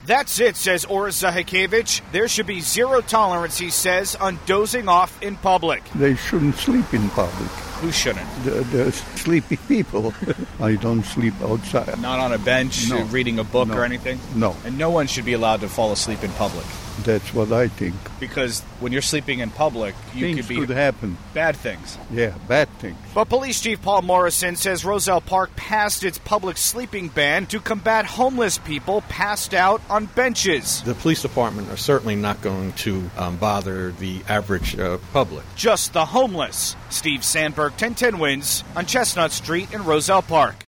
That's it, says Oris Zahikevich. There should be zero tolerance, he says, on dozing off in public. They shouldn't sleep in public. Who shouldn't? The sleepy people. I don't sleep outside. Not on a bench, No. reading a book No. or anything? No. And no one should be allowed to fall asleep in public. That's what I think. Because when you're sleeping in public, you Things could be could happen. bad things. Yeah, bad things. But Police Chief Paul Morrison says Roselle Park passed its public sleeping ban to combat homeless people passed out on benches. The police department are certainly not going to bother the average public. Just the homeless. Steve Sandberg, 1010 Wins, on Chestnut Street in Roselle Park.